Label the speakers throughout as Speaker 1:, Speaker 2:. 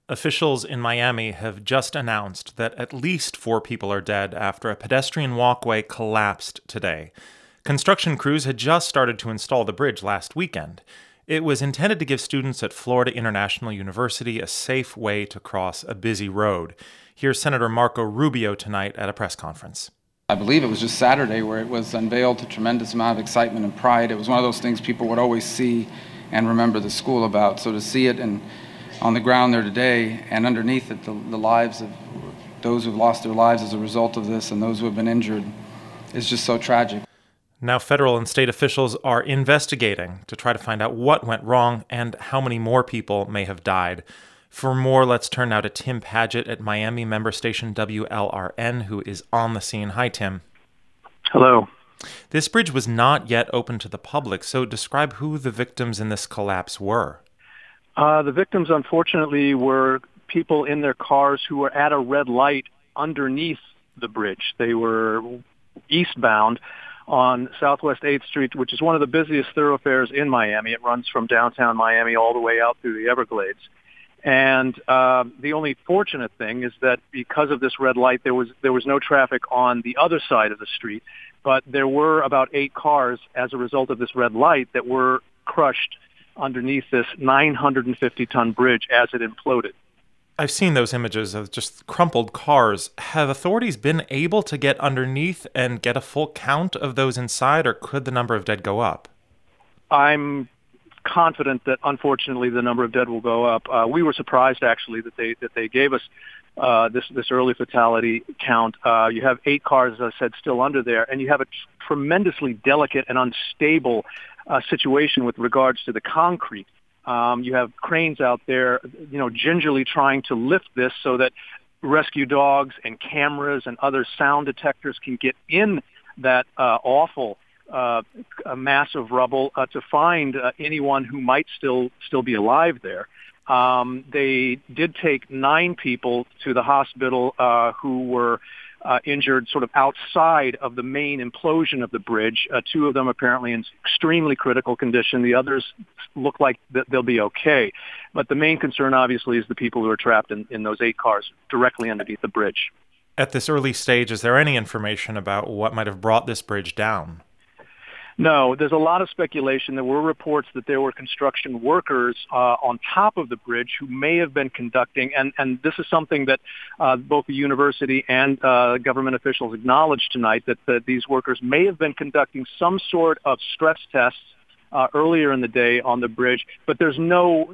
Speaker 1: Officials in Miami have just announced that at least 4 people are dead after a pedestrian walkway collapsed today. Construction crews had just started to install the bridge last weekend. It was intended to give students at Florida International University a safe way to cross a busy road. Here's Senator Marco Rubio tonight at a press conference.
Speaker 2: I believe it was just Saturday where it was unveiled to tremendous amount of excitement and pride. It was one of those things people would always see and remember the school about. So to see it on the ground there today, and underneath it, the lives of those who've lost their lives as a result of this and those who have been injured is just so tragic.
Speaker 1: Now, federal and state officials are investigating to try to find out what went wrong and how many more people may have died. For more, let's turn now to Tim Padgett at Miami member station WLRN, who is on the scene. Hi, Tim.
Speaker 3: Hello.
Speaker 1: This bridge was not yet open to the public, so describe who the victims in this collapse were.
Speaker 3: The victims, unfortunately, were people in their cars who were at a red light underneath the bridge. They were eastbound on Southwest 8th Street, which is one of the busiest thoroughfares in Miami. It runs from downtown Miami all the way out through the Everglades. And the only fortunate thing is that because of this red light, there was no traffic on the other side of the street. But there were about 8 cars as a result of this red light that were crushed underneath this 950-ton bridge as it imploded.
Speaker 1: I've seen those images of just crumpled cars. Have authorities been able to get underneath and get a full count of those inside, or could the number of dead go up?
Speaker 3: I'm confident that, unfortunately, the number of dead will go up. We were surprised, actually, that they gave us this early fatality count. You have 8 cars, as I said, still under there, and you have a tremendously delicate and unstable situation with regards to the concrete. You have cranes out there, gingerly trying to lift this so that rescue dogs and cameras and other sound detectors can get in that awful mass of rubble to find anyone who might still be alive there. They did take 9 people to the hospital who were injured sort of outside of the main implosion of the bridge. 2 of them apparently in extremely critical condition. The others look like they'll be okay. But the main concern, obviously, is the people who are trapped in those 8 cars directly underneath the bridge.
Speaker 1: At this early stage, is there any information about what might have brought this bridge down?
Speaker 3: No, there's a lot of speculation. There were reports that there were construction workers on top of the bridge who may have been conducting, and this is something that both the university and government officials acknowledged tonight, that these workers may have been conducting some sort of stress tests earlier in the day on the bridge, but there's no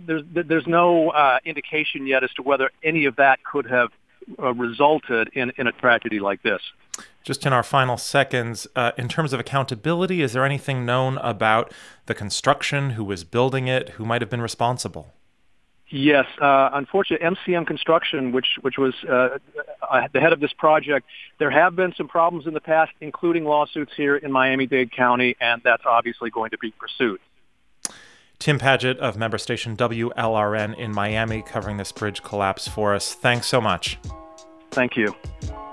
Speaker 3: indication yet as to whether any of that could have resulted in a tragedy like this.
Speaker 1: Just in our final seconds, in terms of accountability, is there anything known about the construction, who was building it, who might have been responsible?
Speaker 3: Yes, unfortunately, MCM Construction, which was the head of this project, there have been some problems in the past, including lawsuits here in Miami-Dade County, and that's obviously going to be pursued.
Speaker 1: Tim Padgett of member station WLRN in Miami covering this bridge collapse for us. Thanks so much.
Speaker 3: Thank you.